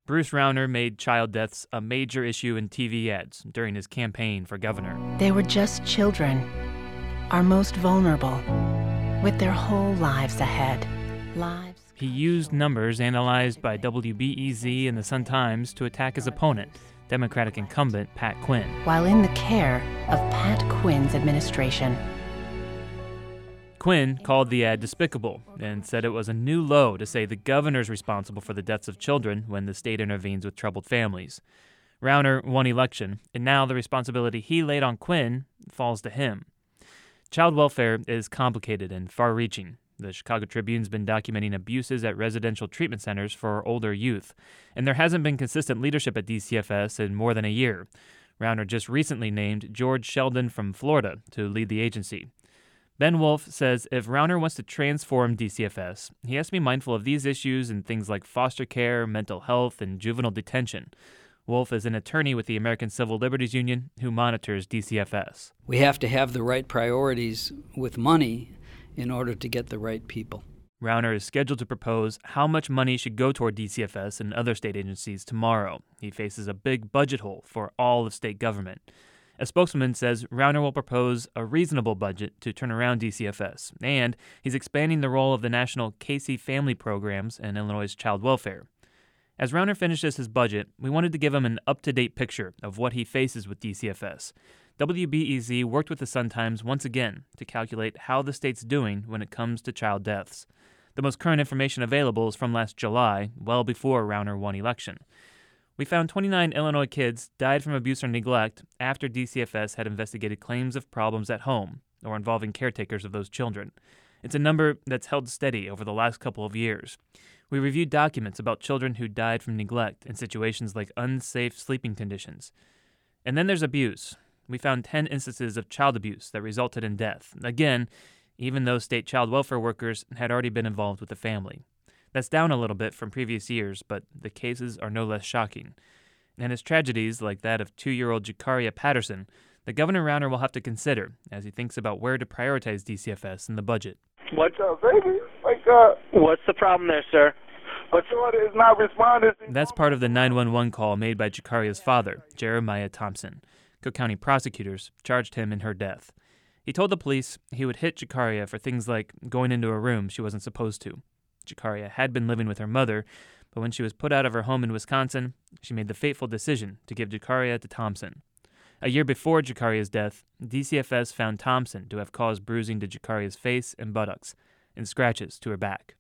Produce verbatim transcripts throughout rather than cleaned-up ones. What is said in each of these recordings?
Bruce Rauner made child deaths a major issue in T V ads during his campaign for governor. They were just children, our most vulnerable, with their whole lives ahead. Lives. He used numbers analyzed by W B E Z and the Sun-Times to attack his opponent, Democratic incumbent Pat Quinn. While in the care of Pat Quinn's administration. Quinn called the ad despicable and said it was a new low to say the governor's responsible for the deaths of children when the state intervenes with troubled families. Rauner won election, and now the responsibility he laid on Quinn falls to him. Child welfare is complicated and far-reaching. The Chicago Tribune's been documenting abuses at residential treatment centers for older youth, and there hasn't been consistent leadership at D C F S in more than a year. Rauner just recently named George Sheldon from Florida to lead the agency. Ben Wolf says if Rauner wants to transform D C F S, he has to be mindful of these issues and things like foster care, mental health, and juvenile detention. Wolf is an attorney with the American Civil Liberties Union who monitors D C F S. We have to have the right priorities with money in order to get the right people. Rauner is scheduled to propose how much money should go toward D C F S and other state agencies tomorrow. He faces a big budget hole for all of state government. A spokesman says Rauner will propose a reasonable budget to turn around D C F S, and he's expanding the role of the National Casey Family Programs and Illinois' child welfare. As Rauner finishes his budget, we wanted to give him an up-to-date picture of what he faces with D C F S. W B E Z worked with the Sun-Times once again to calculate how the state's doing when it comes to child deaths. The most current information available is from last July, well before Rauner won election. We found twenty-nine Illinois kids died from abuse or neglect after D C F S had investigated claims of problems at home or involving caretakers of those children. It's a number that's held steady over the last couple of years. We reviewed documents about children who died from neglect in situations like unsafe sleeping conditions. And then there's abuse. We found ten instances of child abuse that resulted in death, again, even though state child welfare workers had already been involved with the family. That's down a little bit from previous years, but the cases are no less shocking. And as tragedies like that of two-year-old Jakaria Patterson, the Governor Rauner will have to consider as he thinks about where to prioritize D C F S in the budget. What's up, baby? Wake up. What's the problem there, sir? But daughter is not responding. That's part of the nine one one call made by Jakaria's father, Jeremiah Thompson. Cook County prosecutors charged him in her death. He told the police he would hit Jakaria for things like going into a room she wasn't supposed to. Jakaria had been living with her mother, but when she was put out of her home in Wisconsin, she made the fateful decision to give Jakaria to Thompson. A year before Jakaria's death, D C F S found Thompson to have caused bruising to Jakaria's face and buttocks and scratches to her back.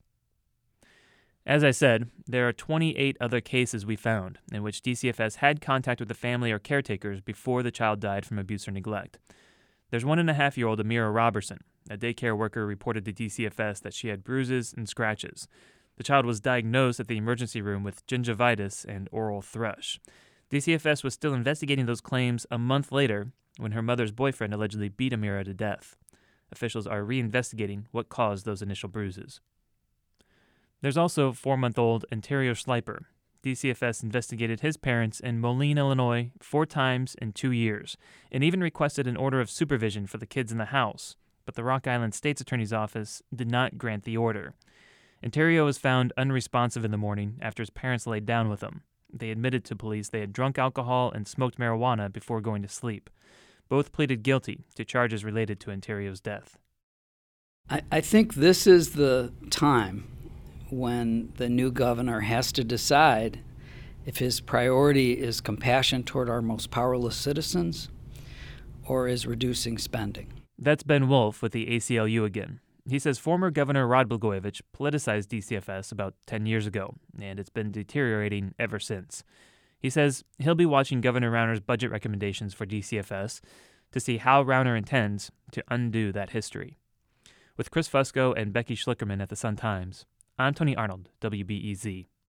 As I said, there are twenty-eight other cases we found in which D C F S had contact with the family or caretakers before the child died from abuse or neglect. There's one-and-a-half-year-old Amira Robertson. A daycare worker reported to D C F S that she had bruises and scratches. The child was diagnosed at the emergency room with gingivitis and oral thrush. D C F S was still investigating those claims a month later when her mother's boyfriend allegedly beat Amira to death. Officials are reinvestigating what caused those initial bruises. There's also four-month-old Ontario Schleiper. D C F S investigated his parents in Moline, Illinois, four times in two years, and even requested an order of supervision for the kids in the house. But the Rock Island State's Attorney's Office did not grant the order. Ontario was found unresponsive in the morning after his parents laid down with him. They admitted to police they had drunk alcohol and smoked marijuana before going to sleep. Both pleaded guilty to charges related to Ontario's death. I, I think this is the time when the new governor has to decide if his priority is compassion toward our most powerless citizens or is reducing spending. That's Ben Wolf with the A C L U again. He says former Governor Rod Blagojevich politicized D C F S about ten years ago, and it's been deteriorating ever since. He says he'll be watching Governor Rauner's budget recommendations for D C F S to see how Rauner intends to undo that history. With Chris Fusco and Becky Schlickerman at the Sun-Times, I'm Tony Arnold, W B E Z.